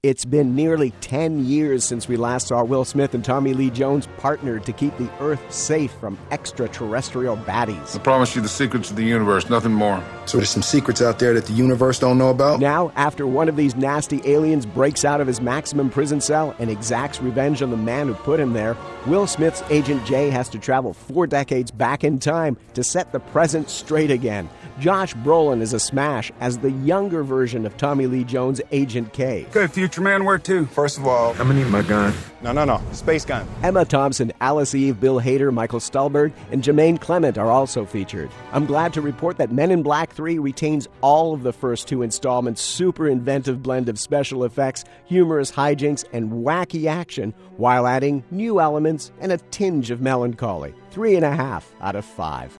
It's been nearly 10 years since we last saw Will Smith and Tommy Lee Jones partnered to keep the Earth safe from extraterrestrial baddies. I promise you the secrets of the universe, nothing more. So there's some secrets out there that the universe don't know about? Now, after one of these nasty aliens breaks out of his maximum prison cell and exacts revenge on the man who put him there, Will Smith's Agent J has to travel 4 decades back in time to set the present straight again. Josh Brolin is a smash as the younger version of Tommy Lee Jones' Agent K. Okay, future man, where to? First of all, I'm gonna need my gun. No. Space gun. Emma Thompson, Alice Eve, Bill Hader, Michael Stuhlbarg, and Jermaine Clement are also featured. I'm glad to report that Men in Black 3 retains all of the first 2 installments' super inventive blend of special effects, humorous hijinks, and wacky action, while adding new elements and a tinge of melancholy. 3.5 out of 5.